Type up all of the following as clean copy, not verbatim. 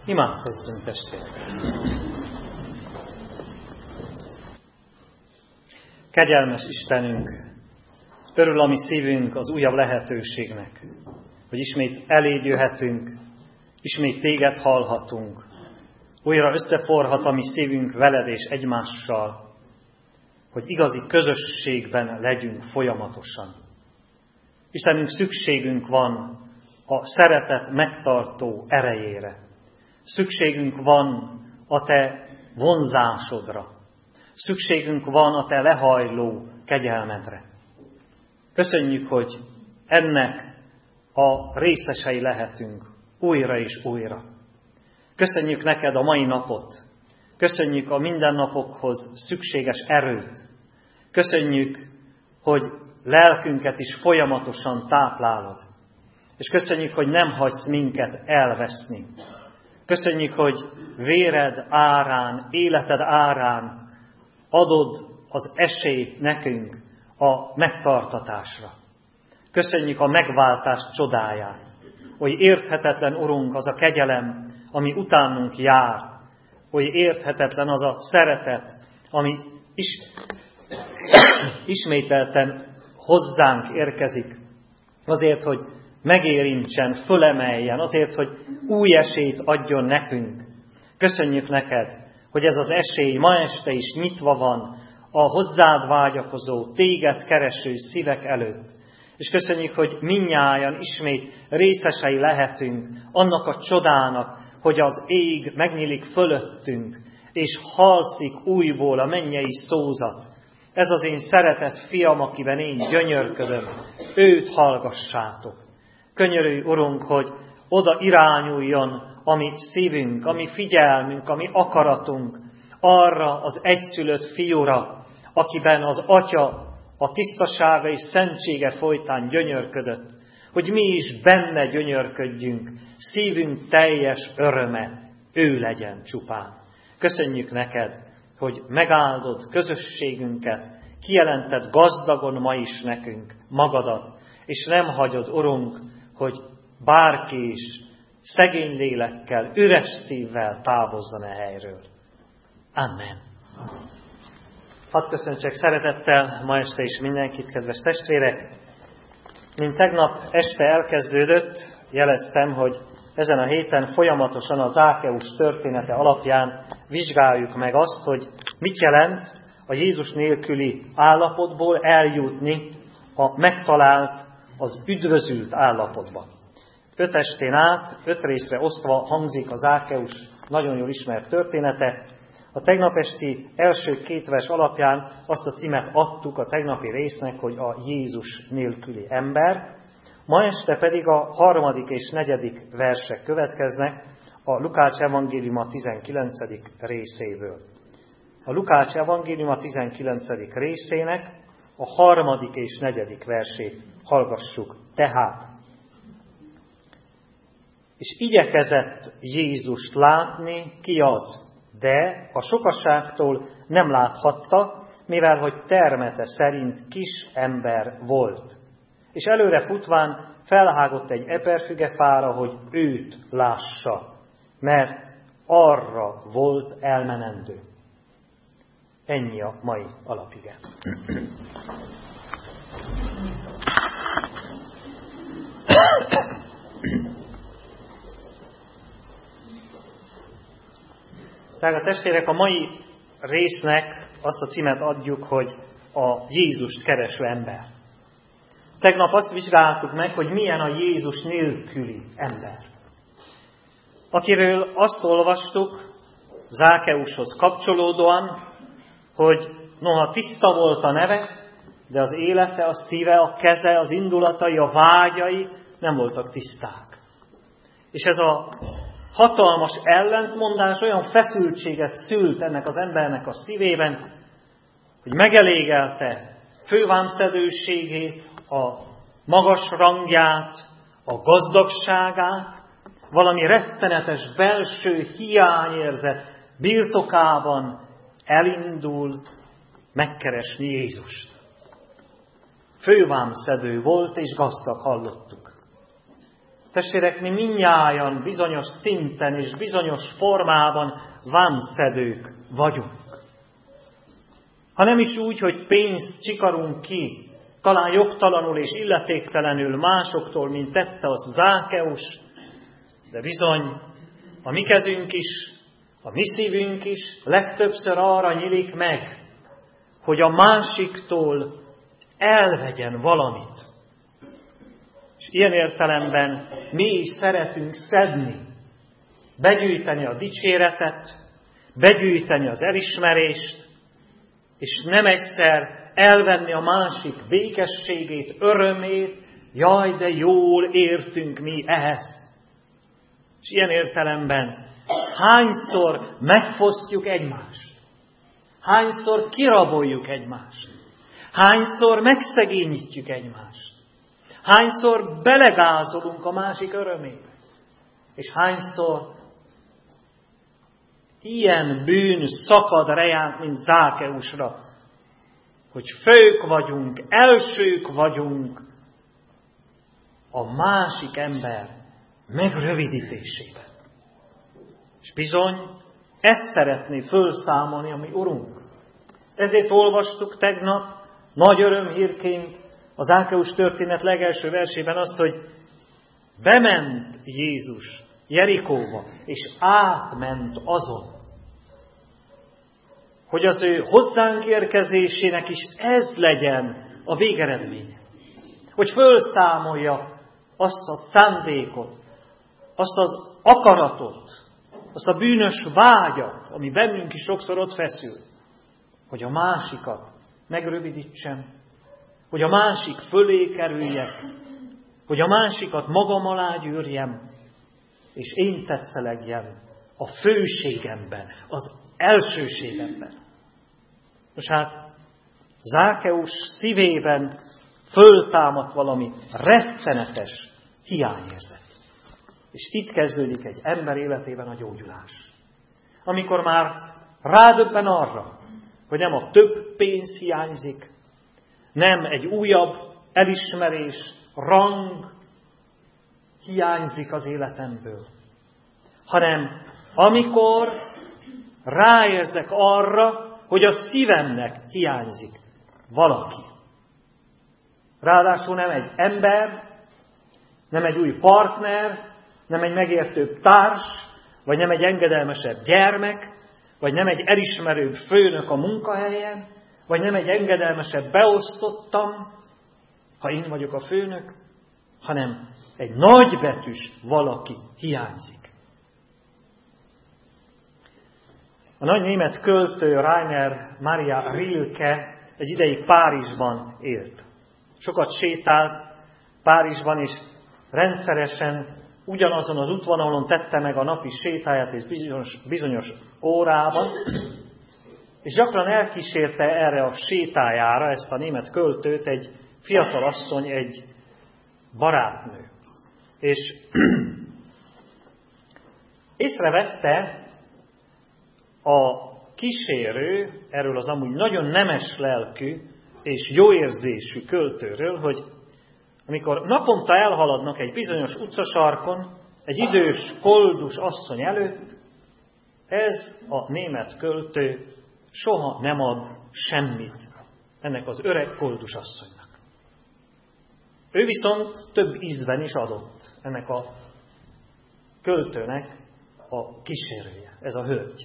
Imádkozzunk, testvérek! Kegyelmes Istenünk, örül a mi szívünk az újabb lehetőségnek, hogy ismét eléd jöhetünk, ismét téged hallhatunk, újra összeforhat a mi szívünk veled és egymással, hogy igazi közösségben legyünk folyamatosan. Istenünk, szükségünk van a szeretet megtartó erejére. Szükségünk van a te vonzásodra. Szükségünk van a te lehajló kegyelmedre. Köszönjük, hogy ennek a részesei lehetünk újra és újra. Köszönjük neked a mai napot. Köszönjük a mindennapokhoz szükséges erőt. Köszönjük, hogy lelkünket is folyamatosan táplálod. És köszönjük, hogy nem hagysz minket elveszni. Köszönjük, hogy véred árán, életed árán adod az esélyt nekünk a megtartatásra. Köszönjük a megváltás csodáját, hogy érthetetlen, Urunk, az a kegyelem, ami utánunk jár, hogy érthetetlen az a szeretet, ami ismételten hozzánk érkezik, azért, hogy megérintsen, fölemeljen, azért, hogy új esélyt adjon nekünk. Köszönjük neked, hogy ez az esély ma este is nyitva van a hozzád vágyakozó, téged kereső szívek előtt. És köszönjük, hogy mindnyájan ismét részesei lehetünk annak a csodának, hogy az ég megnyílik fölöttünk, és halszik újból a mennyei szózat. Ez az én szeretett fiam, akiben én gyönyörködöm, őt hallgassátok. Könyörülj, Urunk, hogy oda irányuljon a mi szívünk, a mi figyelmünk, a mi akaratunk arra az egyszülött fiúra, akiben az Atya a tisztasága és szentsége folytán gyönyörködött, hogy mi is benne gyönyörködjünk, szívünk teljes öröme, ő legyen csupán. Köszönjük neked, hogy megáldod közösségünket, kijelented gazdagon ma is nekünk magadat, és nem hagyod, Urunk, hogy bárki is szegény lélekkel, üres szívvel távozzon a helyről. Amen. Hadd köszöntsek szeretettel ma este is mindenkit, kedves testvérek. Mint tegnap este elkezdődött, jeleztem, hogy ezen a héten folyamatosan az Zákeus története alapján vizsgáljuk meg azt, hogy mit jelent a Jézus nélküli állapotból eljutni a megtalált, az üdvözült állapotba. 5 estén át, 5 részre osztva hangzik az Zákeus nagyon jól ismert története. A tegnap esti első 2 vers alapján azt a címet adtuk a tegnapi résznek, hogy a Jézus nélküli ember. Ma este pedig a 3. és 4. versek következnek a Lukács evangéliuma 19. részéből. A Lukács evangéliuma 19. részének a 3. és 4. versét hallgassuk tehát. És igyekezett Jézust látni, ki az, de a sokaságtól nem láthatta, mivel hogy termete szerint kis ember volt. És előre futván felhágott egy eperfügefára, hogy őt lássa, mert arra volt elmenendő. Ennyi a mai alapige. Tehát a testvérek, a mai résznek azt a címet adjuk, hogy a Jézust kereső ember. Tegnap azt vizsgáltuk meg, hogy milyen a Jézus nélküli ember. Akiről azt olvastuk Zákeushoz kapcsolódóan, hogy noha tiszta volt a neve, de az élete, a szíve, a keze, az indulatai, a vágyai nem voltak tiszták. És ez a hatalmas ellentmondás olyan feszültséget szült ennek az embernek a szívében, hogy megelégelte fővámszedőségét, a magas rangját, a gazdagságát, valami rettenetes belső hiányérzet birtokában elindul megkeresni Jézust. Fővámszedő volt és gazdag, hallottuk. Testvérek, mi mindnyájan bizonyos szinten és bizonyos formában vámszedők vagyunk. Ha nem is úgy, hogy pénzt csikarunk ki, talán jogtalanul és illetéktelenül másoktól, mint tette az Zákeus, de bizony a mi kezünk is, a mi szívünk is legtöbbször arra nyílik meg, hogy a másiktól elvegyen valamit. És ilyen értelemben mi is szeretünk szedni, begyűjteni a dicséretet, begyűjteni az elismerést, és nem egyszer elvenni a másik békességét, örömét, jaj, de jól értünk mi ehhez. És ilyen értelemben hányszor megfosztjuk egymást, hányszor kiraboljuk egymást, hányszor megszegényítjük egymást, hányszor belegázolunk a másik örömébe, és hányszor ilyen bűn szakad rejánk, mint Zákeusra, hogy fők vagyunk, elsők vagyunk a másik ember megrövidítésében. És bizony, ezt szeretné fölszámolni a mi Urunk. Ezért olvastuk tegnap nagy örömhírként a Zákeus történet legelső versében azt, hogy bement Jézus Jerikóba, és átment azon. Hogy az ő hozzánk érkezésének is ez legyen a végeredménye. Hogy fölszámolja azt a szándékot, azt az akaratot, azt a bűnös vágyat, ami bennünk is sokszor ott feszül, hogy a másikat megrövidítsem, hogy a másik fölé kerüljek, hogy a másikat magam alá gyűrjem, és én tetszelegjem a főségemben, az elsőségemben. Most hát Zákeus szívében föltámadt valami rettenetes hiányérzet. És itt kezdődik egy ember életében a gyógyulás. Amikor már rádöbben arra, hogy nem a több pénz hiányzik, nem egy újabb elismerés, rang hiányzik az életemből, hanem amikor ráérzek arra, hogy a szívemnek hiányzik valaki. Ráadásul nem egy ember, nem egy új partner, nem egy megértőbb társ, vagy nem egy engedelmesebb gyermek, vagy nem egy elismerőbb főnök a munkahelyen, vagy nem egy engedelmesebb beosztottam, ha én vagyok a főnök, hanem egy nagybetűs valaki hiányzik. A nagy német költő Rainer Maria Rilke egy ideig Párizsban élt. Sokat sétált Párizsban, és rendszeresen ugyanazon az útvonalon tette meg a napi sétáját és bizonyos órában, és gyakran elkísérte erre a sétájára ezt a német költőt egy fiatal asszony, egy barátnő. És észrevette a kísérő, erről az amúgy nagyon nemes lelkű és jóérzésű költőről, hogy amikor naponta elhaladnak egy bizonyos utcasarkon, egy idős, koldus asszony előtt, ez a német költő soha nem ad semmit ennek az öreg koldus asszonynak. Ő viszont több ízben is adott ennek a költőnek a kísérője, ez a hölgy.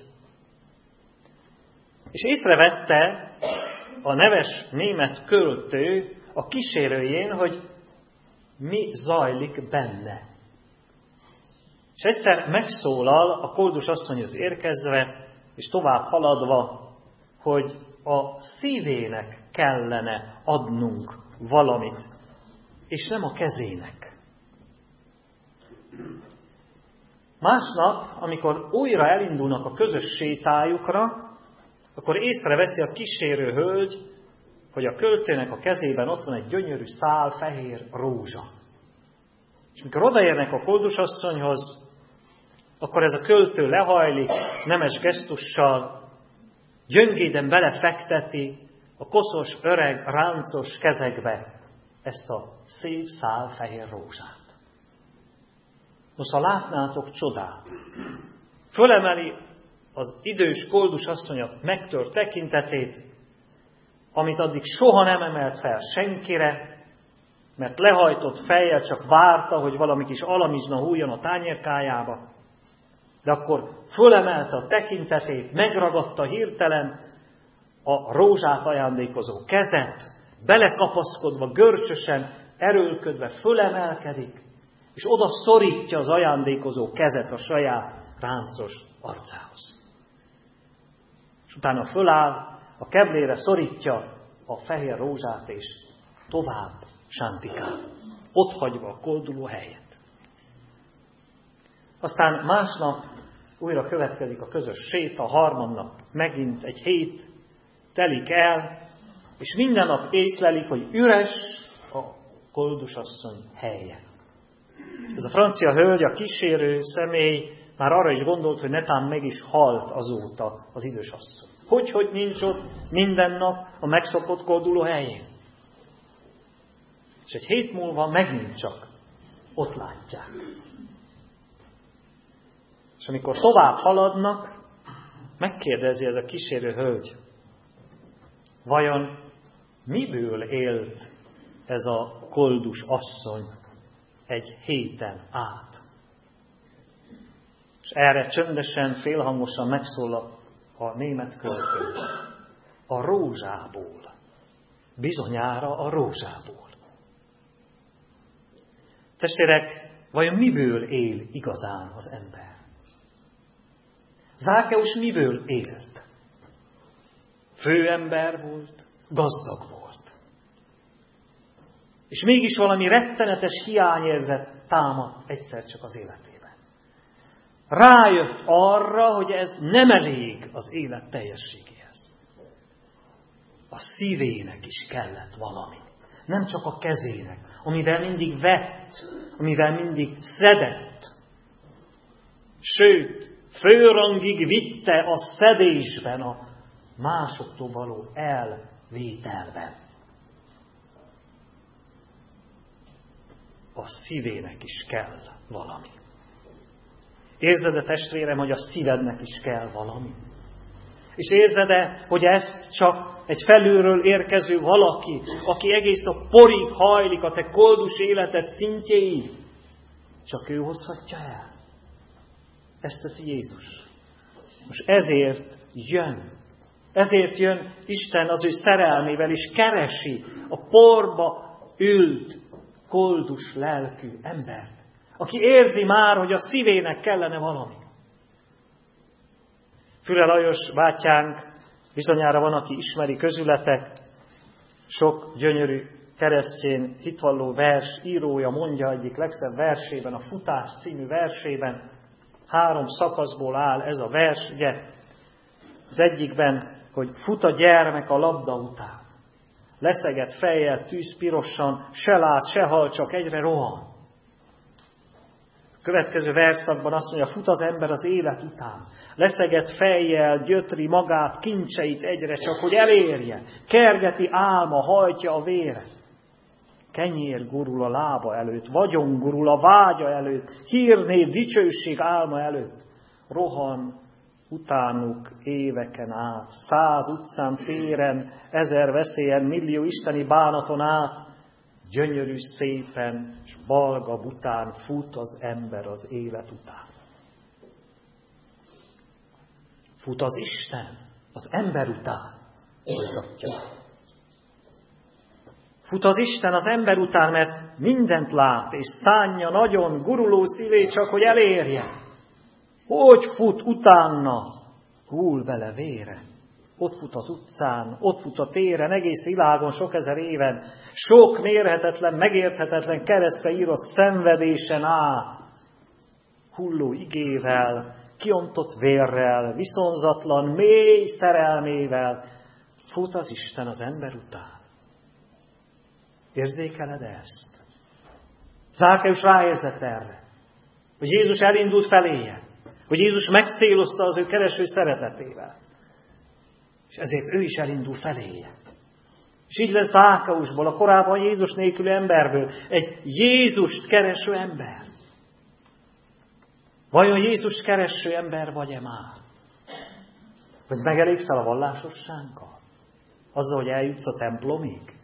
És észrevette a neves német költő a kísérőjén, hogy mi zajlik benne. És egyszer megszólal a koldus asszonyhoz érkezve, és tovább haladva, hogy a szívének kellene adnunk valamit, és nem a kezének. Másnap, amikor újra elindulnak a közös sétájukra, akkor észreveszi a kísérő hölgy, hogy a költőnek a kezében ott van egy gyönyörű szál fehér rózsa. És mikor odaérnek a koldusasszonyhoz, akkor ez a költő lehajlik, nemes gesztussal, gyöngéden belefekteti a koszos, öreg, ráncos kezekbe ezt a szép szál fehér rózsát. Most ha látnátok csodát, fölemeli az idős koldus asszony a megtört tekintetét, amit addig soha nem emelt fel senkire, mert lehajtott fejjel csak várta, hogy valami kis alamizsna hújjon a tányérkájába, de akkor fölemelte a tekintetét, megragadta hirtelen a rózsát ajándékozó kezet, belekapaszkodva, görcsösen, erőlködve fölemelkedik, és oda szorítja az ajándékozó kezet a saját ráncos arcához. És utána föláll, a keblére szorítja a fehér rózsát, és tovább sántikál, ott hagyva a kolduló helyet. Aztán másnap újra következik a közös séta, harmadnap megint egy hét telik el, és minden nap észlelik, hogy üres a koldusasszony helye. Ez a francia hölgy, a kísérő személy már arra is gondolt, hogy netán meg is halt azóta az idős asszony. Hogy nincs ott minden nap a megszokott kolduló helyén. És egy hét múlva megint csak ott látják. És amikor tovább haladnak, megkérdezi ez a kísérő hölgy, vajon miből élt ez a koldus asszony egy héten át? És erre csöndesen, félhangosan megszólal a német költő. A rózsából. Bizonyára a rózsából. Testvérek, vajon miből él igazán az ember? Zákeus miből élt? Főember volt, gazdag volt. És mégis valami rettenetes hiányérzet támadt egyszer csak az életében. Rájött arra, hogy ez nem elég az élet teljességéhez. A szívének is kellett valami. Nem csak a kezének, amivel mindig vett, amivel mindig szedett. Sőt, főrangig vitte a szedésben, a másoktól való elvételben. A szívének is kell valami. Érzed-e, testvérem, hogy a szívednek is kell valami? És érzed-e, hogy ezt csak egy felülről érkező valaki, aki egész a porig hajlik a te koldus életed szintjéig, csak ő hozhatja el? Ezt teszi Jézus. Most ezért jön. Ezért jön Isten az ő szerelmével, és keresi a porba ült, koldus lelkű embert, aki érzi már, hogy a szívének kellene valami. Füle Lajos bátyánk, bizonyára van, aki ismeri közületek, sok gyönyörű keresztény hitvalló vers írója mondja egyik legszebb versében, a Futás című versében, 3 szakaszból áll ez a vers, ugye, az egyikben, hogy fut a gyermek a labda után. Leszegett fejjel, tűz pirosan, se lát, se hall, csak egyre rohan. A következő verszakban azt mondja, fut az ember az élet után. Leszegett fejjel, gyötri magát, kincseit egyre csak, hogy elérje. Kergeti álma, hajtja a véret. Kenyér gurul a lába előtt, vagyon gurul a vágya előtt, hírnév, dicsőség álma előtt. Rohan utánuk éveken át, 100 utcán, téren, 1000 veszélyen, millió isteni bánaton át, gyönyörű szépen, és balga bután fut az ember az élet után. Fut az Isten az ember után, folytatja. Fut az Isten az ember után, mert mindent lát, és szánja nagyon guruló szívét csak, hogy elérje. Hogy fut utána? Hull bele vére. Ott fut az utcán, ott fut a téren, egész világon, sok ezer éven, sok mérhetetlen, megérthetetlen keresztre írott szenvedésen át, hulló igével, kiontott vérrel, viszonzatlan, mély szerelmével fut az Isten az ember után. Érzékeled ezt? Zákeus ráérzett erre, hogy Jézus elindult feléje, hogy Jézus megcélozta az ő kereső szeretetével. És ezért ő is elindul feléje. És így lesz Zákeusból, a korábban Jézus nélküli emberből egy Jézust kereső ember. Vajon Jézus kereső ember vagy-e már? Vagy megelégszel a vallásossággal? Azzal, hogy eljutsz a templomig?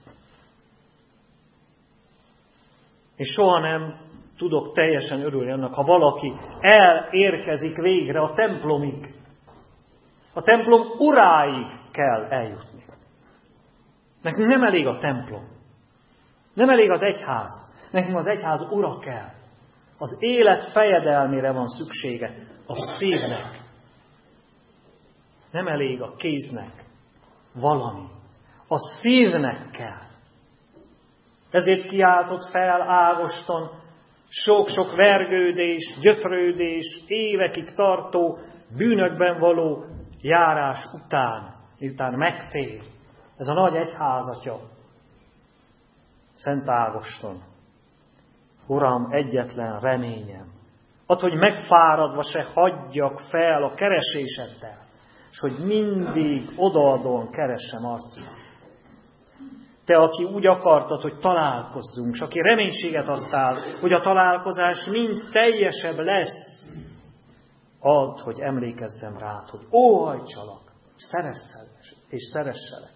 És soha nem tudok teljesen örülni annak, ha valaki elérkezik végre a templomig. A templom uráig kell eljutni. Nekünk nem elég a templom. Nem elég az egyház. Nekünk az egyház ura kell. Az élet fejedelmére van szüksége a szívnek. Nem elég a kéznek valami. A szívnek kell. Ezért kiáltott fel Ágoston sok-sok vergődés, gyötrődés, évekig tartó bűnökben való járás után, miután megtér. Ez a nagy egyházatja, Szent Ágoston. Uram, egyetlen reményem, hogy megfáradva se hagyjak fel a kereséseddel, és hogy mindig odaadóan keressem arcodat. Te, aki úgy akartad, hogy találkozzunk, és aki reménységet adtál, hogy a találkozás mind teljesebb lesz, add, hogy emlékezzem rád, hogy óhajtsalak, és szeresselek.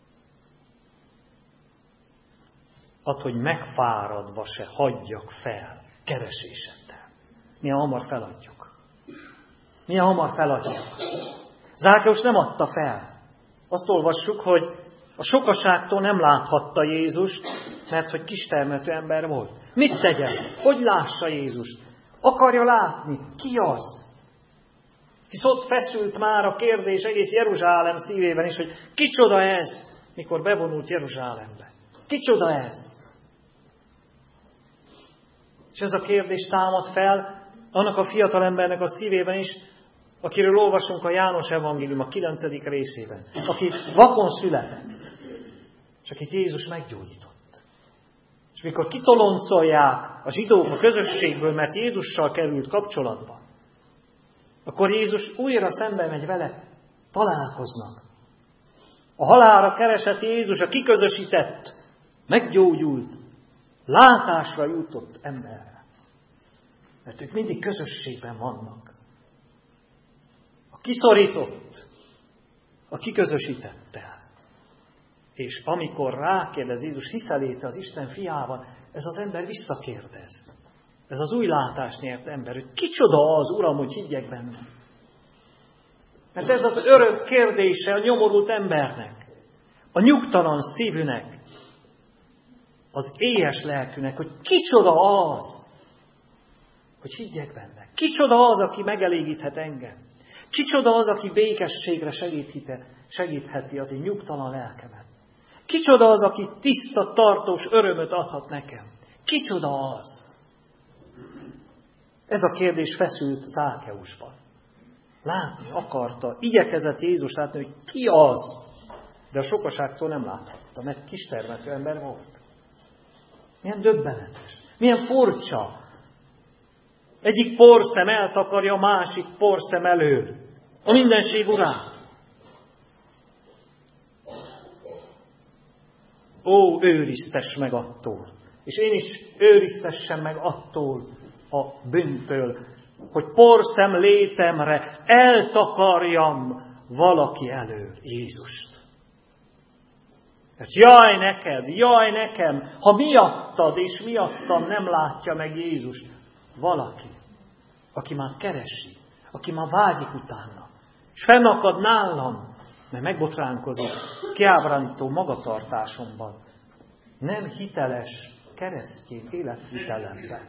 Add, hogy megfáradva se hagyjak fel kereséseddel. Milyen hamar feladjuk. Milyen hamar feladjuk. Zákeus nem adta fel. Azt olvassuk, hogy a sokaságtól nem láthatta Jézust, mert hogy kistermető ember volt. Mit tegyen? Hogy lássa Jézust? Akarja látni. Ki az? Hisz ott feszült már a kérdés egész Jeruzsálem szívében is, hogy kicsoda ez, mikor bevonult Jeruzsálembe. Kicsoda ez? És ez a kérdés támad fel annak a fiatalembernek a szívében is, akiről olvasunk a János evangélium a 9. részében, aki vakon született, és akit Jézus meggyógyított. És mikor kitoloncolják a zsidók a közösségből, mert Jézussal került kapcsolatba, akkor Jézus újra szembe megy vele, találkoznak. A halálra keresett Jézus, a kiközösített, meggyógyult, látásra jutott emberre. Mert ők mindig közösségben vannak. A kiszorított, a kiközösítettel. És amikor rákérdez Jézus, hiszel-e az Isten fiában, ez az ember visszakérdez. Ez az új látást nyert ember, hogy kicsoda az, Uram, hogy higgyek benne. Mert ez az örök kérdése a nyomorult embernek, a nyugtalan szívűnek, az éhes lelkűnek, hogy kicsoda az, hogy higgyek benne. Kicsoda az, aki megelégíthet engem. Kicsoda az, aki békességre segítheti az én nyugtalan lelkemet. Kicsoda az, aki tiszta, tartós örömöt adhat nekem. Kicsoda az? Ez a kérdés feszült Zákeusban. Látni akarta, igyekezett Jézus látni, hogy ki az, de a sokaságtól nem láthatta, mert kistermető ember volt. Milyen döbbenetes, milyen furcsa. Egyik porszem eltakarja a másik porszem elől. A mindenség urát. Ó, őriztess meg attól. És én is őriztessem meg attól a bűntől, hogy porszem létemre eltakarjam valaki elől Jézust. Hát jaj nekem, ha miattad és miattam nem látja meg Jézust valaki, aki már keresi, aki már vágyik utána, és fennakad nálam, mert megbotránkozik kiábrándító magatartásomban, nem hiteles keresztény életvitelemben.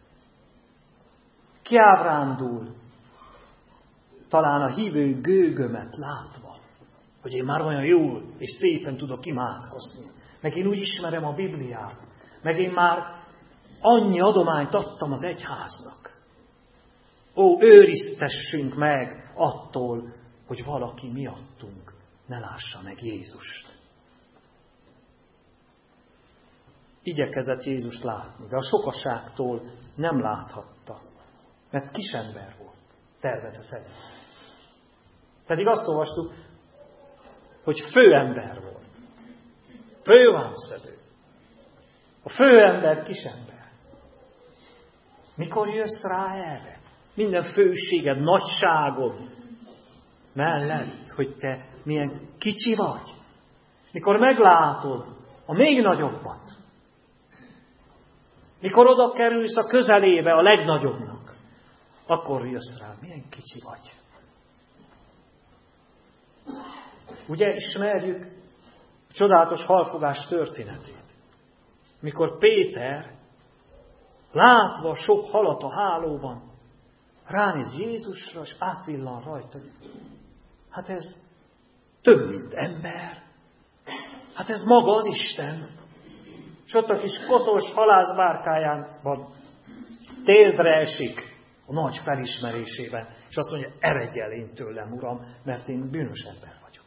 Kiábrándul, talán a hívő gőgömet látva, hogy én már olyan jól és szépen tudok imádkozni, meg én úgy ismerem a Bibliát, meg én már annyi adományt adtam az egyháznak. Ó, őriztessünk meg attól, hogy valaki miattunk ne lássa meg Jézust. Igyekezett Jézust látni, de a sokaságtól nem láthatta, mert kisember volt, tervete szerint. Pedig azt olvastuk, hogy főember volt. Fővámszedő. A főember kisember. Mikor jössz rá erre? minden főséged, nagyságod mellett, hogy te milyen kicsi vagy. Mikor meglátod a még nagyobbat, mikor oda kerülsz a közelébe a legnagyobbnak, akkor jössz rá, milyen kicsi vagy. Ugye ismerjük a csodálatos halfogás történetét. Mikor Péter, látva sok halat a hálóban, ránéz Jézusra, és átvillan rajta. Hát ez több, mint ember. Hát ez maga az Isten. És ott a kis koszos halászbárkájában térdre esik a nagy felismerésében, és azt mondja, eredj el én tőlem, Uram, mert én bűnös ember vagyok.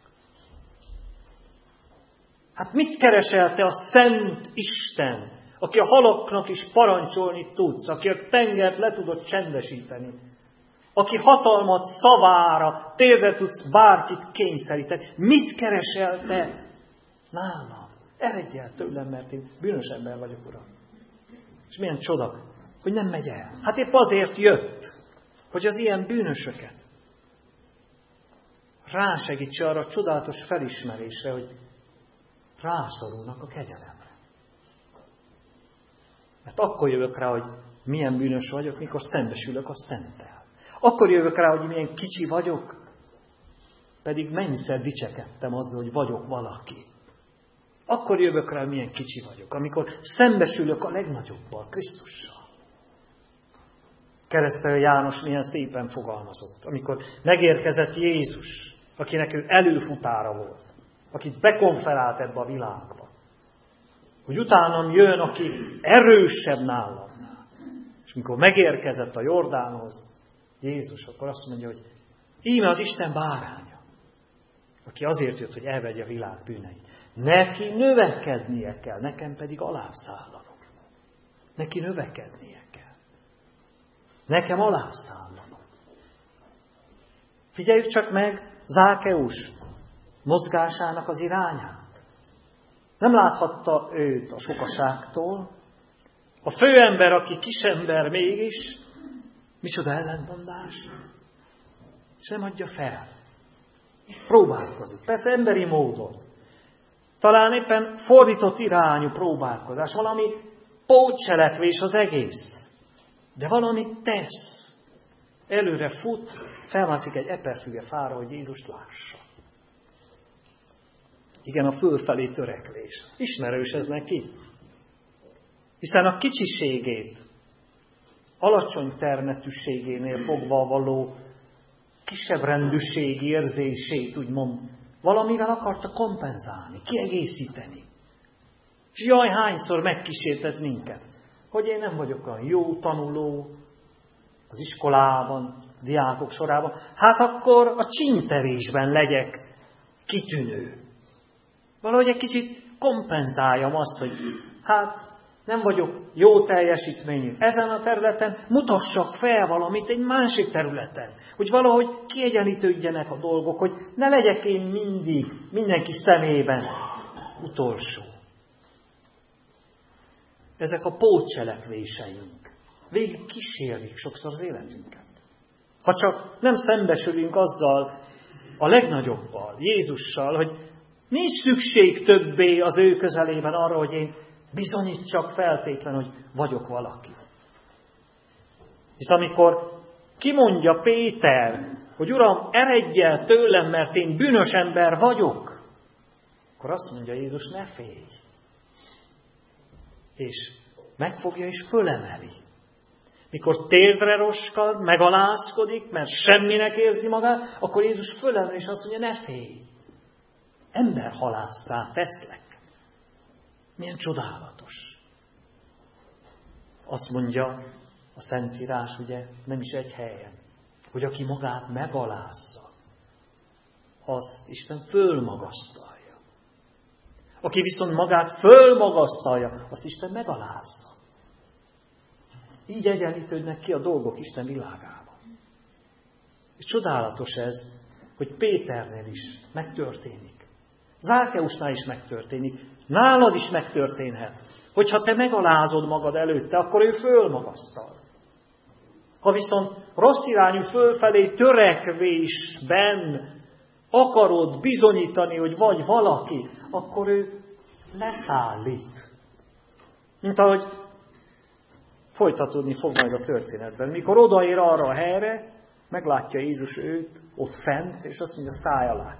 Hát mit keresel te a szent Isten, aki a halaknak is parancsolni tudsz, aki a tengert le tudod csendesíteni, aki hatalmat szavára, térdre tudsz bárkit kényszeríteni. Mit keresel te nálam? Eredj el tőlem, mert én bűnös ember vagyok, Uram. És milyen csoda, hogy nem megy el. Hát épp azért jött, hogy az ilyen bűnösöket rásegítse arra a csodálatos felismerésre, hogy rászorulnak a kegyelemre. Mert akkor jövök rá, hogy milyen bűnös vagyok, mikor szembesülök a Szenttel. Akkor jövök rá, hogy milyen kicsi vagyok, pedig mennyiszer dicsekedtem azzal, hogy vagyok valaki. Akkor jövök rá, milyen kicsi vagyok, amikor szembesülök a legnagyobbal, Krisztussal. Keresztelő János milyen szépen fogalmazott, amikor megérkezett Jézus, akinek ő előfutára volt, akit bekonferált ebbe a világba, hogy utánam jön, aki erősebb nálam. És mikor megérkezett a Jordánhoz Jézus, akkor azt mondja, hogy íme az Isten báránya, aki azért jött, hogy elvegye a világ bűneit. Neki növekednie kell, nekem pedig alább szállanom. Neki növekednie kell. Nekem alább szállanom. Figyeljük csak meg Zákeus mozgásának az irányát. Nem láthatta őt a sokaságtól. A főember, aki kisember mégis, micsoda ellentmondás. És nem adja fel. Próbálkozik. Persze emberi módon. Talán éppen fordított irányú próbálkozás. Valami pótcselekvés az egész. De valamit tesz. Előre fut, felmászik egy eperfüge fára, hogy Jézust lássa. Igen, a fölfelé törekvés. Ismerős ez neki. Hiszen a kicsiségét, alacsony termetűségénél fogva való kisebb rendűségi érzését, úgymond, valamivel akarta kompenzálni, kiegészíteni. És jaj, hányszor megkísért ez minket, hogy én nem vagyok olyan jó tanuló az iskolában, diákok sorában, hát akkor a csinterésben legyek kitűnő. Valahogy egy kicsit kompenzáljam azt, hogy hát nem vagyok jó teljesítményű. Ezen a területen mutassak fel valamit egy másik területen. Hogy valahogy kiegyenlítődjenek a dolgok, hogy ne legyek én mindig mindenki szemében utolsó. Ezek a pótcselekvéseink végig kísérlik sokszor az életünket. Ha csak nem szembesülünk azzal a legnagyobbal, Jézussal, hogy nincs szükség többé az ő közelében arra, hogy én bizonyítsak feltétlen, hogy vagyok valaki. Hisz amikor kimondja Péter, hogy Uram, eredj el tőlem, mert én bűnös ember vagyok, akkor azt mondja Jézus, ne félj. És megfogja és fölemeli. Mikor térdre roskad, megalázkodik, mert semminek érzi magát, akkor Jézus fölemeli, és azt mondja, ne félj. Emberhalásszá teszlek. Milyen csodálatos. Azt mondja a Szentírás, ugye, nem is egy helyen, hogy aki magát megalázza, azt Isten fölmagasztalja. Aki viszont magát fölmagasztalja, azt Isten megalázza. Így egyenlítődnek ki a dolgok Isten világában. És csodálatos ez, hogy Péternél is megtörténik. Zákeusnál is megtörténik. Nálad is megtörténhet. Hogyha te megalázod magad előtte, akkor ő fölmagasztal. Ha viszont rossz irányú fölfelé törekvésben akarod bizonyítani, hogy vagy valaki, akkor ő leszállít. Mint ahogy folytatódni fog majd a történetben. Mikor odaér arra a helyre, meglátja Jézus őt ott fent, és azt mondja, szállj alá.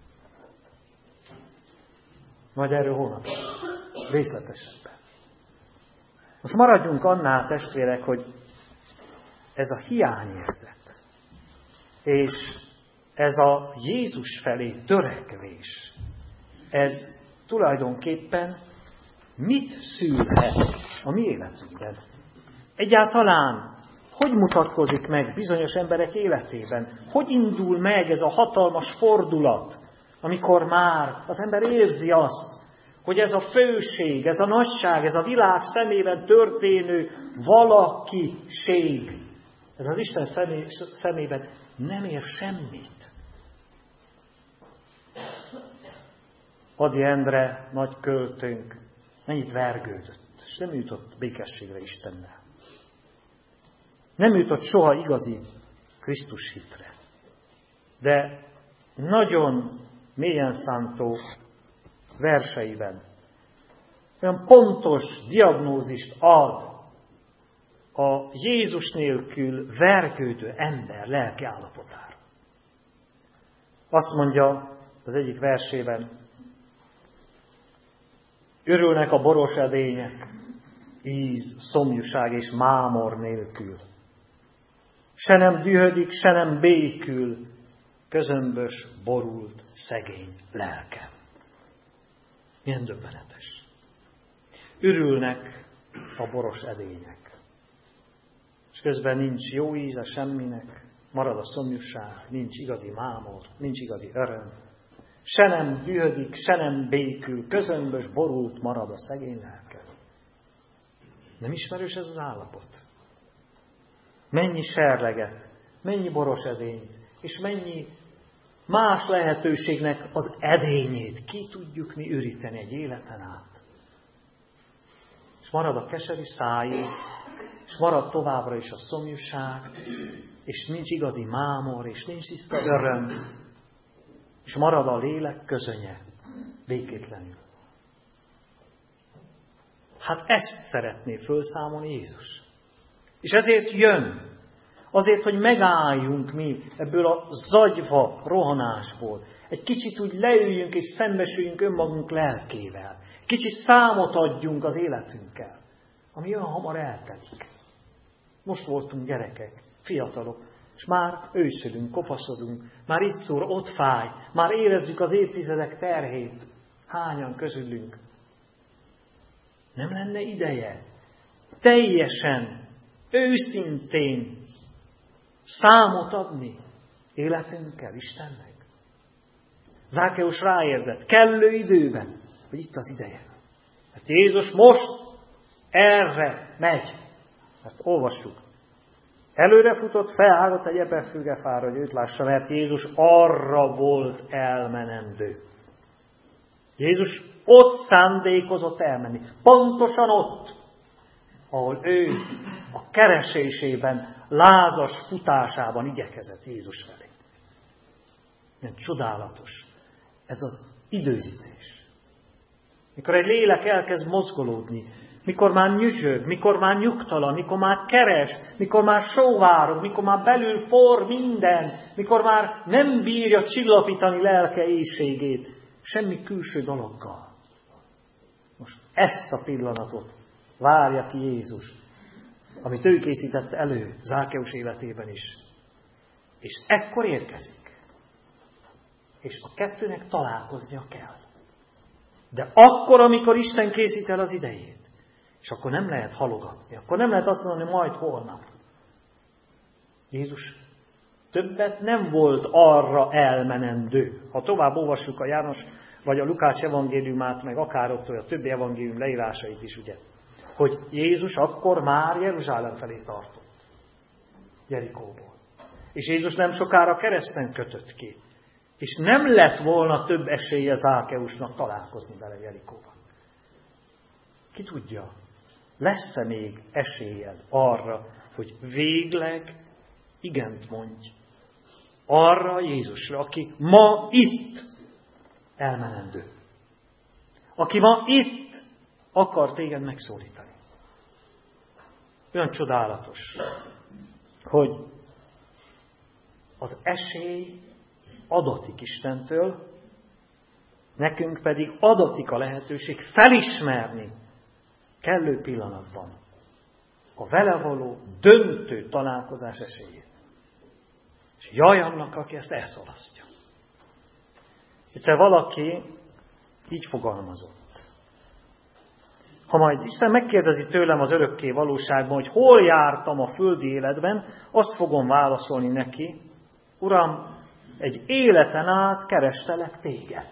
Majd erről holnap részletesebben. Most maradjunk annál, testvérek, hogy ez a hiányérzet, és ez a Jézus felé törekvés, ez tulajdonképpen mit szülhet a mi életünkben? Egyáltalán hogy mutatkozik meg bizonyos emberek életében? Hogy indul meg ez a hatalmas fordulat, amikor már az ember érzi azt, hogy ez a főség, ez a nagyság, ez a világ szemében történő valakiség, ez az Isten szemében nem ér semmit. Ady Endre, nagy költőnk, mennyit vergődött, és nem jutott békességre Istennel. Nem jutott soha igazi Krisztus hitre. De nagyon mélyen szántó verseiben olyan pontos diagnózist ad a Jézus nélkül vergődő ember lelki állapotára. Azt mondja az egyik versében, örülnek a boros edények, íz, szomjúság és mámor nélkül. Se nem dühödik, se nem békül, közömbös, borult, szegény lelkem. Milyen döbbenetes. Örülnek a boros edények. És közben nincs jó íze semminek, marad a szomjúság, nincs igazi mámor, nincs igazi öröm. Se nem dühödik, se nem békül, közömbös, borult marad a szegény lelkem. Nem ismerős ez az állapot? Mennyi serleget, mennyi boros edényt, és mennyi más lehetőségnek az edényét ki tudjuk mi üríteni egy életen át. És marad a keserű szájíz, és marad továbbra is a szomjúság, és nincs igazi mámor, és nincs tiszta öröm, és marad a lélek közönye, békétlenül. Hát ezt szeretné fölszámolni Jézus. És ezért jön. Azért, hogy megálljunk mi ebből a zagyva rohanásból. Egy kicsit úgy leüljünk és szembesüljünk önmagunk lelkével. Kicsit számot adjunk az életünkkel, ami olyan hamar eltelik. Most voltunk gyerekek, fiatalok, és már őszülünk, kopaszodunk, már itt szúr, ott fáj, már érezzük az évtizedek terhét. Hányan közülünk? Nem lenne ideje teljesen, őszintén számot adni életünkkel Istennek? Zákeus ráérzett kellő időben, hogy itt az ideje. Mert Jézus most erre megy. Ezt olvassuk. Előre futott, felhágott egy eperfügefára, hogy őt lássa, mert Jézus arra volt elmenendő. Jézus ott szándékozott elmenni. Pontosan ott, ahol ő a keresésében, lázas futásában igyekezett Jézus felé. Milyen csodálatos ez az időzítés. Mikor egy lélek elkezd mozgolódni, mikor már nyüzsög, mikor már nyugtalan, mikor már keres, mikor már sóvárog, mikor már belül forr minden, mikor már nem bírja csillapítani lelke éhségét, semmi külső dologgal. Most ezt a pillanatot várja ki Jézus, amit ő készített elő Zákeus életében is. És ekkor érkezik. És a kettőnek találkoznia kell. De akkor, amikor Isten készít el az idejét, és akkor nem lehet halogatni, akkor nem lehet azt mondani, majd holnap. Jézus többet nem volt arra elmenendő. Ha tovább olvassuk a János vagy a Lukács evangéliumát, meg akár ott a többi evangélium leírásait is, ugye, hogy Jézus akkor már Jeruzsálem felé tartott. Jerikóból. És Jézus nem sokára kereszten kötött ki. És nem lett volna több esélye Zákeusnak találkozni vele Jerikóban. Ki tudja, lesz-e még esélyed arra, hogy végleg igent mondj arra Jézusra, aki ma itt elmenendő. Aki ma itt akar téged megszólítani. Olyan csodálatos, hogy az esély adatik Istentől, nekünk pedig adatik a lehetőség felismerni kellő pillanatban a vele való döntő találkozás esélyét. És jaj annak, aki ezt elszalasztja. Egyszer valaki így fogalmazott. Ha majd Isten megkérdezi tőlem az örökké valóságban, hogy hol jártam a földi életben, azt fogom válaszolni neki, Uram, egy életen át kerestelek téged.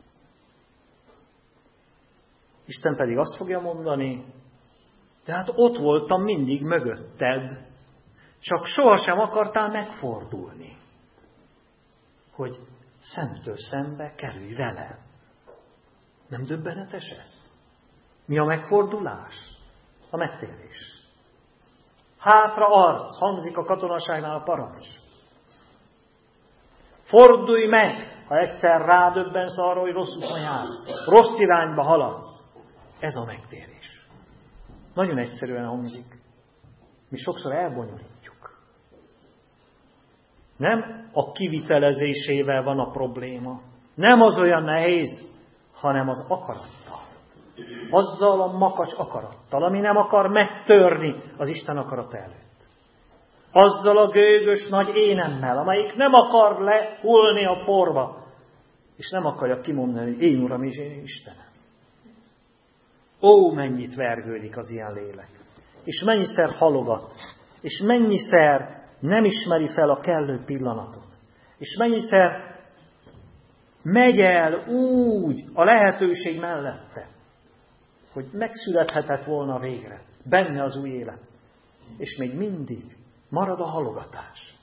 Isten pedig azt fogja mondani, de hát ott voltam mindig mögötted, csak sohasem akartál megfordulni, hogy szemtől szembe kerülj vele. Nem döbbenetes ez? Mi a megfordulás? A megtérés. Hátra arc, hangzik a katonaságnál a parancs. Fordulj meg, ha egyszer rádöbbensz arra, hogy rossz úton jársz, rossz irányba haladsz. Ez a megtérés. Nagyon egyszerűen hangzik. Mi sokszor elbonyolítjuk. Nem a kivitelezésével van a probléma. Nem az olyan nehéz, hanem az akarattal. Azzal a makacs akarattal, ami nem akar megtörni az Isten akarat előtt. Azzal a gőgös nagy énemmel, amelyik nem akar lehullni a porba, és nem akarja kimondani, én Uram és én Istenem. Ó, mennyit vergődik az ilyen lélek. És mennyiszer halogat. És mennyiszer nem ismeri fel a kellő pillanatot. És mennyiszer megy el úgy a lehetőség mellette, hogy megszülethetett volna végre benne az új élet. És még mindig marad a halogatás.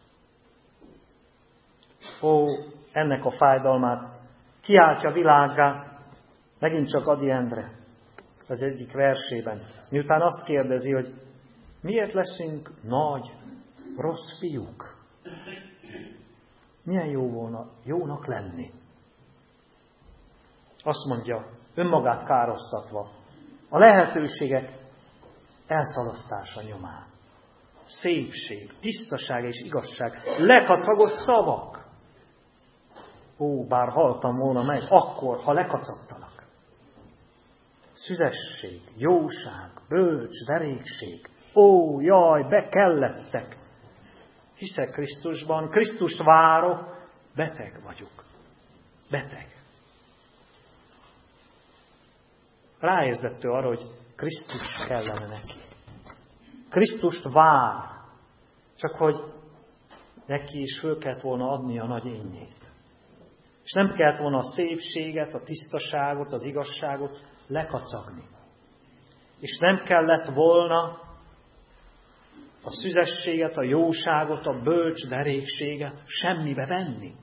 Ó, ennek a fájdalmát kiáltja világgá megint csak Ady Endre az egyik versében. Miután azt kérdezi, hogy miért leszünk nagy, rossz fiúk? Milyen jó volna jónak lenni? Azt mondja, önmagát károsztatva, a lehetőségek elszalasztása nyomán. Szépség, tisztaság és igazság, lekacagott szavak. Ó, bár haltam volna meg, akkor, ha lekacagtalak. Szüzesség, jóság, bölcs, derékség. Ó, jaj, bekellettek. Hiszek Krisztusban, Krisztust várok, beteg vagyok. Beteg. Ráérzett ő arra, hogy Krisztus kellene neki. Krisztust vár, csak hogy neki is föl kellett volna adni a nagy énnyét. És nem kellett volna a szépséget, a tisztaságot, az igazságot lekacagni. És nem kellett volna a szüzességet, a jóságot, a bölcs derékséget semmibe venni.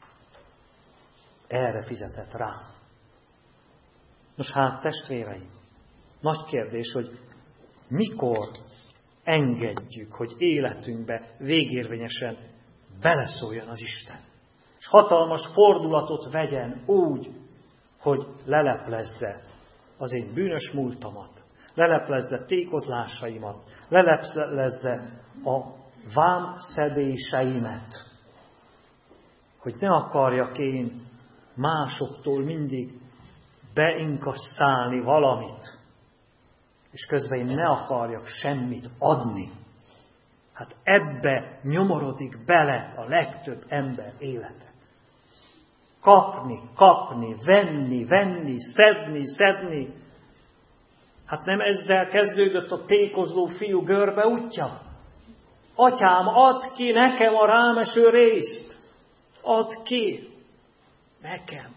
Erre fizetett rá. Nos hát, testvéreim, nagy kérdés, hogy mikor engedjük, hogy életünkbe végérvényesen beleszóljon az Isten. És hatalmas fordulatot vegyen úgy, hogy leleplezze az én bűnös múltamat, leleplezze tékozlásaimat, leleplezze a vámszedéseimet, hogy ne akarjak én másoktól mindig beinkasszálni valamit, és közben én ne akarjak semmit adni. Hát ebbe nyomorodik bele a legtöbb ember élete. Kapni, venni, szedni. Hát nem ezzel kezdődött a tékozló fiú görbe útja? Atyám, add ki nekem a rám eső részt. Add ki nekem.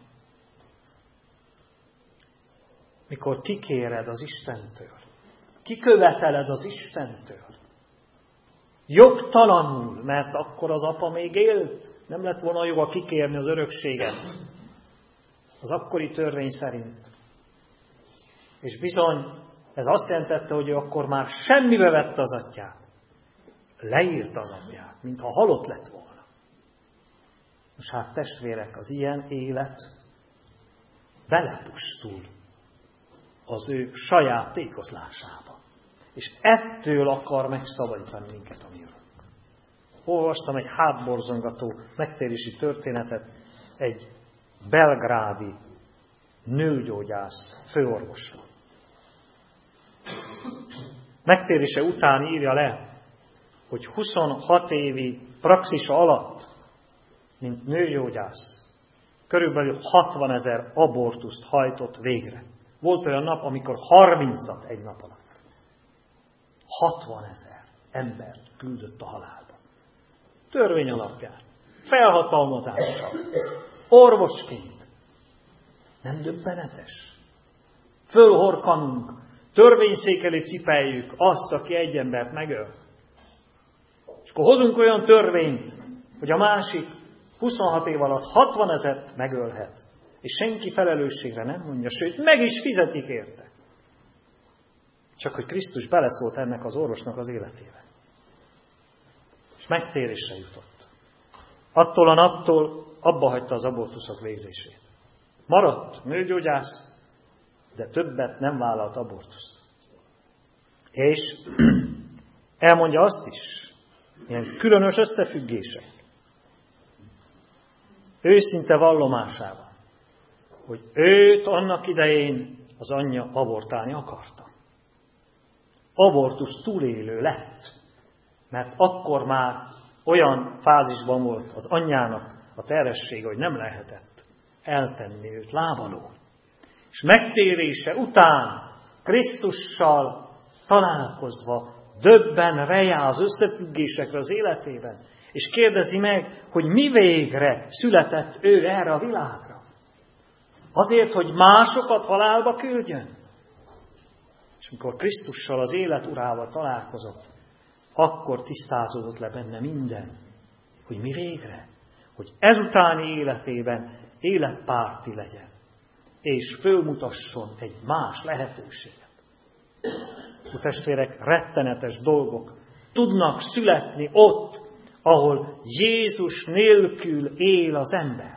Mikor kikéred az Istentől, kiköveteled az Istentől, jogtalanul, mert akkor az apa még élt, nem lett volna joga kikérni az örökséget az akkori törvény szerint. És bizony, ez azt jelentette, hogy ő akkor már semmibe vette az atyát. leírta az apját, mintha halott lett volna. Most hát testvérek, az ilyen élet belepusztul az ő saját tékozlásába. És ettől akar megszabadítani minket a mi Urunk. Olvastam egy hátborzongató megtérési történetet egy belgrádi nőgyógyász főorvosra. Megtérése után írja le, hogy 26 évi praxisa alatt, mint nőgyógyász, körülbelül 60 000 abortuszt hajtott végre. Volt olyan nap, amikor 30-at egy nap alatt. 60 000 embert küldött a halálba. Törvény alapján. Felhatalmazással. Orvosként. Nem döbbenetes? Fölhorkanunk, törvényszék elé cipeljük azt, aki egy embert megöl. És akkor hozunk olyan törvényt, hogy a másik 26 év alatt 60 000-et megölhet. És senki felelősségre nem mondja, sőt, meg is fizetik érte. Csak hogy Krisztus beleszólt ennek az orvosnak az életébe. És megtérésre jutott. Attól a naptól abba hagyta az abortuszok végzését. Maradt nőgyógyász, de többet nem vállalt abortuszt. És elmondja azt is, ilyen különös összefüggések, őszinte vallomásában, hogy őt annak idején az anyja abortálni akarta. Abortusz túlélő lett, mert akkor már olyan fázisban volt az anyjának a terhessége, hogy nem lehetett eltenni őt lábalól. És megtérése után Krisztussal találkozva döbben rejá az összefüggésekre az életében, és kérdezi meg, hogy mi végre született ő erre a világra. Azért, hogy másokat halálba küldjön. És amikor Krisztussal, az élet urával találkozott, akkor tisztázódott le benne minden, hogy mi végre, hogy ezutáni életében életpárti legyen, és fölmutasson egy más lehetőséget. A testvérek, rettenetes dolgok tudnak születni ott, ahol Jézus nélkül él az ember.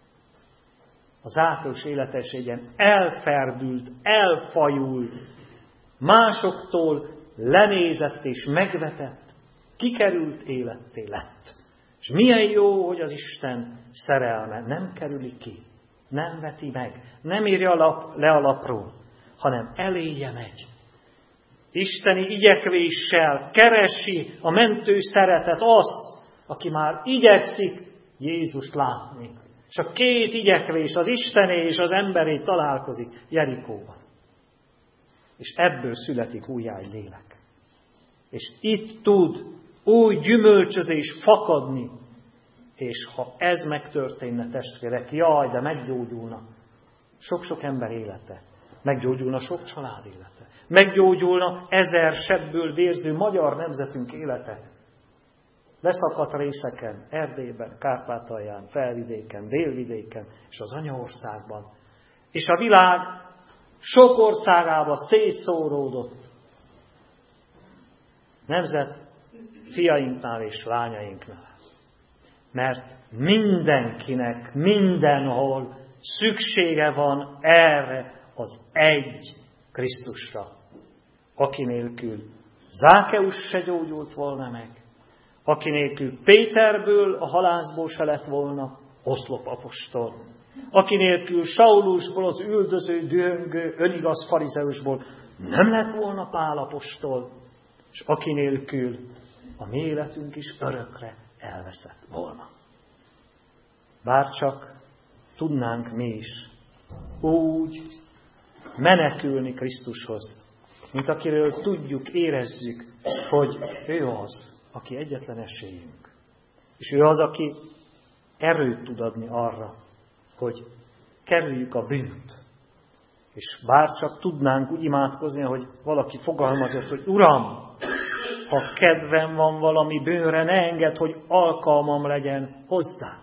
A Zákeus élete is egyen elferdült, elfajult, másoktól lenézett és megvetett, kikerült életté lett. És milyen jó, hogy az Isten szerelme nem kerüli ki, nem veti meg, nem írja le a lapról, hanem eléje megy. Isteni igyekvéssel keresi a mentő szeretet azt, aki már igyekszik Jézust látni. És a két igyekvés, az Istené és az emberé találkozik Jerikóban. És ebből születik újjá egy lélek. És itt tud új gyümölcsözés fakadni. És ha ez megtörténne, testvérek, jaj, de meggyógyulna sok-sok ember élete. Meggyógyulna sok család élete. Meggyógyulna 1000 sebből vérző magyar nemzetünk élete. Leszakadt részeken, Erdélyben, Kárpátalján, Felvidéken, Délvidéken és az anyaországban. És a világ sok országában szétszóródott nemzet fiainknál és lányainknál. Mert mindenkinek, mindenhol szüksége van erre az egy Krisztusra, aki nélkül Zákeus se gyógyult volna meg, aki nélkül Péterből, a halászból se lett volna oszlop apostol, aki nélkül Saulusból, az üldöző, dühöngő, önigaz farizeusból nem lett volna Pál apostol, és aki nélkül a mi életünk is örökre elveszett volna. Bárcsak tudnánk mi is úgy menekülni Krisztushoz, mint akiről tudjuk, érezzük, hogy ő az, aki egyetlen esélyünk. És ő az, aki erőt tud adni arra, hogy kerüljük a bűnt. És bárcsak tudnánk úgy imádkozni, hogy valaki fogalmazott, hogy Uram, ha kedvem van valami bűnre, ne engedd, hogy alkalmam legyen hozzá.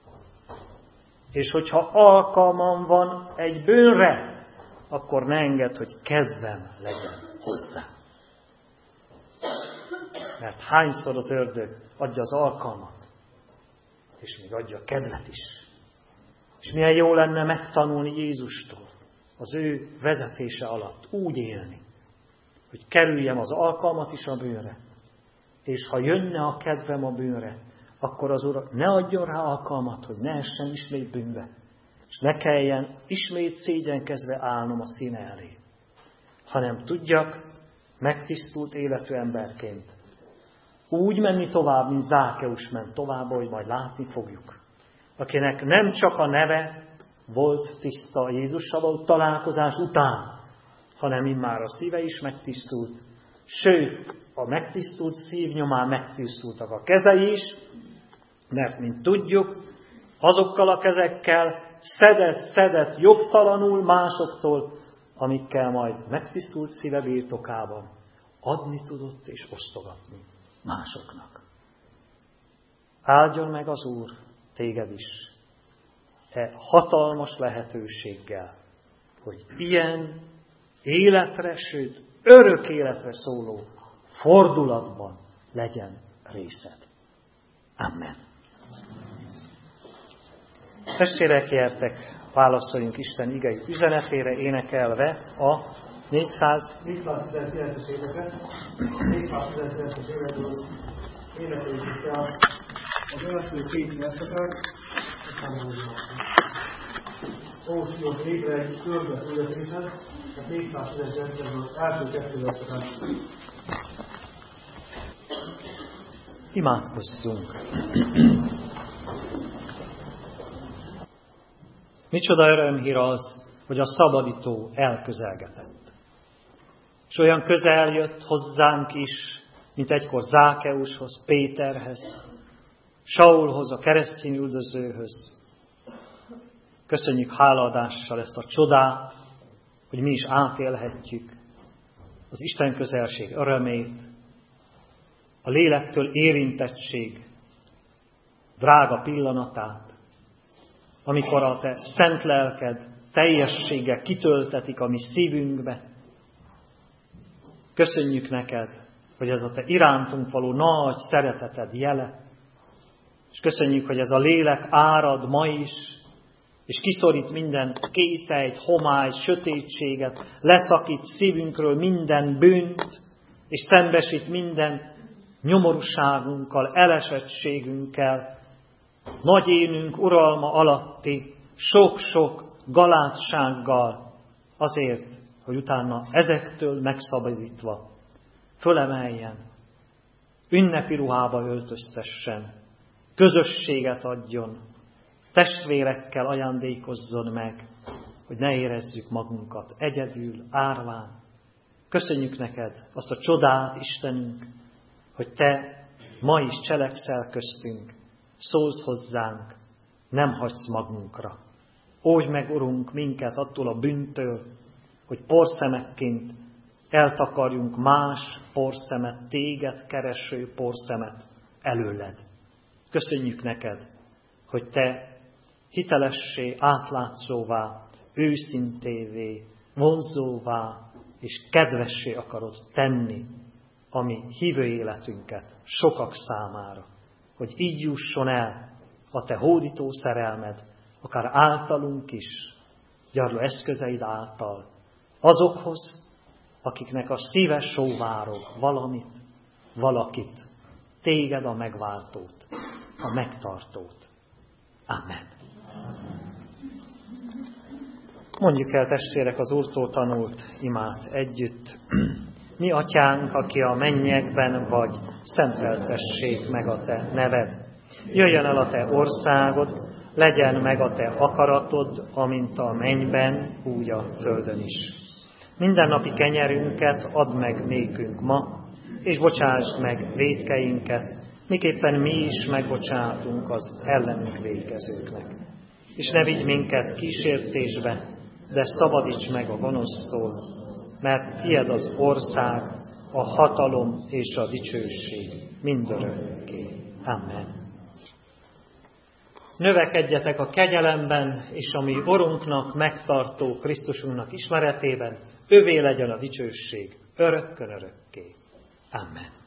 És hogyha alkalmam van egy bűnre, akkor ne engedd, hogy kedvem legyen hozzá. Mert hányszor az ördög adja az alkalmat, és még adja a kedvet is. És milyen jó lenne megtanulni Jézustól, az ő vezetése alatt úgy élni, hogy kerüljem az alkalmat is a bűnre, és ha jönne a kedvem a bűnre, akkor az Úr ne adjon rá alkalmat, hogy ne essen ismét bűnbe, és ne kelljen ismét szégyenkezve állnom a színe elé, hanem tudjak megtisztult életű emberként úgy menni tovább, mint Zákeus ment tovább, hogy majd látni fogjuk. Akinek nem csak a neve volt tiszta Jézussal való találkozás után, hanem immár a szíve is megtisztult, sőt, a megtisztult szív nyomán megtisztultak a kezei is, mert, mint tudjuk, azokkal a kezekkel szedett jogtalanul másoktól, amikkel majd megtisztult szíve birtokában adni tudott és osztogatni másoknak. Áldjon meg az Úr téged is hatalmas lehetőséggel, hogy ilyen életre, sőt örök életre szóló fordulatban legyen részed. Amen. Testvérek, gyertek, válaszoljunk Isten igei üzenetére, énekelve a 419-es éveket, 419-es évekből énekeljük el az első két verszakát, Ószíjok végre egy körbet ügyetéshez, tehát 419-esből első kettő verszakát. Imádkozzunk! Micsoda örömhír az, hogy a szabadító elközelgetett. És olyan közel jött hozzánk is, mint egykor Zákeushoz, Péterhez, Saulhoz, a keresztény üldözőhöz. Köszönjük hálaadással ezt a csodát, hogy mi is átélhetjük az Isten közelség örömét, a lélektől érintettség drága pillanatát, amikor a te szent lelked teljességgel kitöltetik a mi szívünkbe. Köszönjük neked, hogy ez a te irántunk való nagy szereteted jele, és köszönjük, hogy ez a lélek árad ma is, és kiszorít minden kételyt, homályt, sötétséget, leszakít szívünkről minden bűnt, és szembesít minden nyomorúságunkkal, elesettségünkkel, nagy énünk uralma alatti sok-sok galátsággal, azért, hogy utána ezektől megszabadítva fölemeljen, ünnepi ruhába öltöztessen, közösséget adjon, testvérekkel ajándékozzon meg, hogy ne érezzük magunkat egyedül, árván. Köszönjük neked azt a csodát, Istenünk, hogy te ma is cselekszel köztünk, szólsz hozzánk, nem hagysz magunkra. Óvj meg, Urunk, minket attól a bűntől, hogy porszemekként eltakarjunk más porszemet, téged kereső porszemet előled. Köszönjük neked, hogy te hitelessé, átlátszóvá, őszintévé, vonzóvá és kedvessé akarod tenni a mi hívő életünket sokak számára, hogy így jusson el a te hódító szerelmed, akár általunk is, gyarló eszközeid által, azokhoz, akiknek a szíve sóvárog valamit, valakit, téged a megváltót, a megtartót. Amen. Mondjuk el, testvérek, az Úrtól tanult imát együtt. Mi atyánk, aki a mennyekben vagy, szenteltessék meg a te neved. Jöjjön el a te országod, legyen meg a te akaratod, amint a mennyben, úgy a földön is. Mindennapi kenyerünket add meg nékünk ma, és bocsásd meg vétkeinket, miképpen mi is megbocsátunk az ellenünk vétkezőknek. És ne vigy minket kísértésbe, de szabadíts meg a gonosztól, mert tied az ország, a hatalom és a dicsőség mindörökké. Amen. Növekedjetek a kegyelemben, és a mi Urunknak, megtartó Krisztusunknak ismeretében, övé legyen a dicsőség örökkön örökké. Amen.